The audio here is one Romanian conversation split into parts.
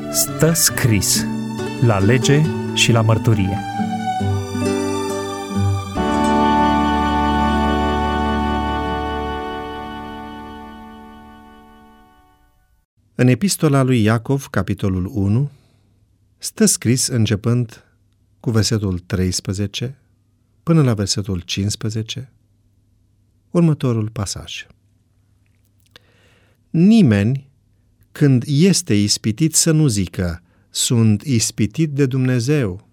Stă scris la lege și la mărturie. În epistola lui Iacov, capitolul 1, stă scris începând cu versetul 13 până la versetul 15 următorul pasaj. Nimeni, când este ispitit, să nu zică, sunt ispitit de Dumnezeu,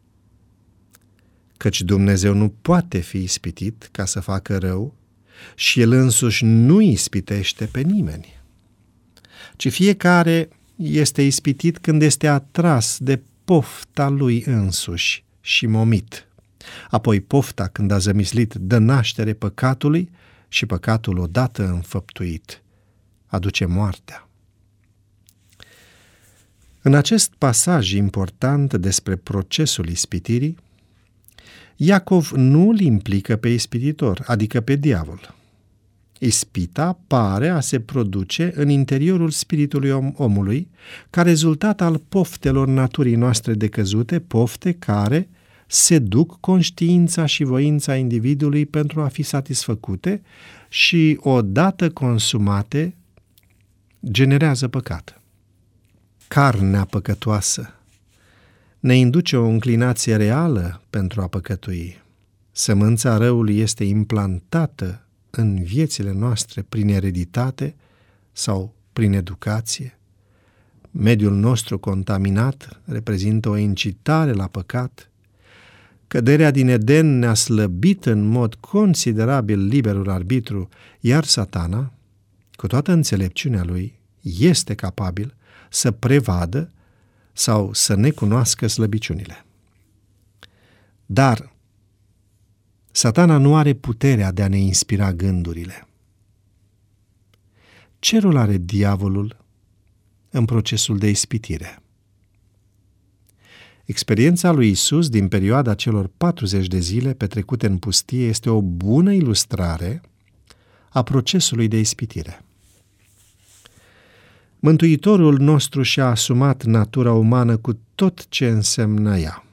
căci Dumnezeu nu poate fi ispitit ca să facă rău și El însuși nu ispitește pe nimeni, ci fiecare este ispitit când este atras de pofta lui însuși și momit. Apoi pofta, când a zămislit, dă naștere păcatului și păcatul, odată înfăptuit, aduce moartea. În acest pasaj important despre procesul ispitirii, Iacov nu îl implică pe ispititor, adică pe diavol. Ispita pare a se produce în interiorul spiritului omului, ca rezultat al poftelor naturii noastre decăzute, pofte care seduc conștiința și voința individului pentru a fi satisfăcute și, odată consumate, generează păcat. Carnea păcătoasă ne induce o înclinație reală pentru a păcătui. Sămânța răului este implantată în viețile noastre prin ereditate sau prin educație. Mediul nostru contaminat reprezintă o incitare la păcat. Căderea din Eden ne-a slăbit în mod considerabil liberul arbitru, iar Satana, cu toată înțelepciunea lui, este capabil să prevadă sau să ne cunoască slăbiciunile. Dar Satana nu are puterea de a ne inspira gândurile. Ce rol are diavolul în procesul de ispitire? Experiența lui Iisus din perioada celor 40 de zile petrecute în pustie este o bună ilustrare a procesului de ispitire. Mântuitorul nostru și-a asumat natura umană cu tot ce însemnă ea.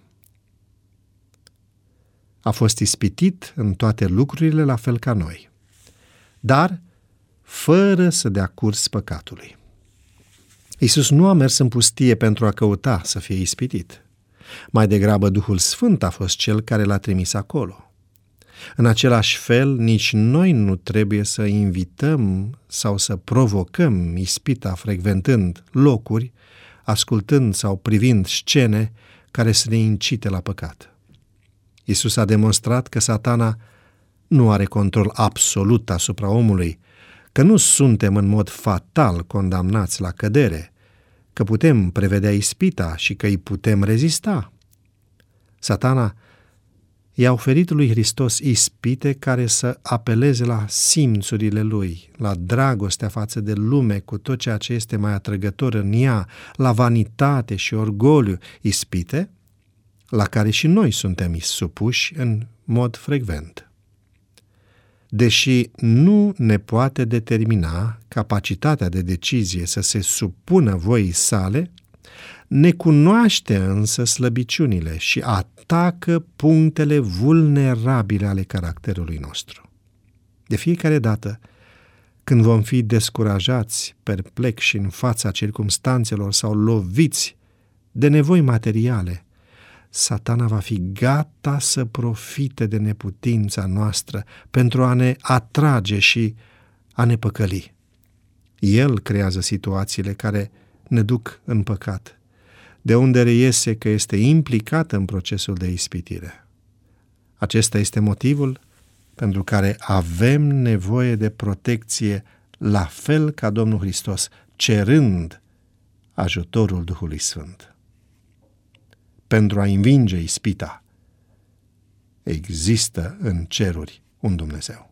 A fost ispitit în toate lucrurile la fel ca noi, dar fără să dea curs păcatului. Iisus nu a mers în pustie pentru a căuta să fie ispitit. Mai degrabă Duhul Sfânt a fost cel care l-a trimis acolo. În același fel, nici noi nu trebuie să invităm sau să provocăm ispita frecventând locuri, ascultând sau privind scene care să ne incite la păcat. Iisus a demonstrat că Satana nu are control absolut asupra omului, că nu suntem în mod fatal condamnați la cădere, că putem prevedea ispita și că îi putem rezista. Satana i-a oferit lui Hristos ispite care să apeleze la simțurile lui, la dragostea față de lume cu tot ceea ce este mai atrăgător în ea, la vanitate și orgoliu, ispite la care și noi suntem supuși în mod frecvent. Deși nu ne poate determina capacitatea de decizie să se supună voii sale, ne cunoaște însă slăbiciunile și atacă punctele vulnerabile ale caracterului nostru. De fiecare dată când vom fi descurajați, perplexi în fața circumstanțelor sau loviți de nevoi materiale, Satana va fi gata să profite de neputința noastră pentru a ne atrage și a ne păcăli. El creează situațiile care ne duc în păcat, de unde reiese că este implicat în procesul de ispitire. Acesta este motivul pentru care avem nevoie de protecție, la fel ca Domnul Hristos, cerând ajutorul Duhului Sfânt. Pentru a învinge ispita, există în ceruri un Dumnezeu.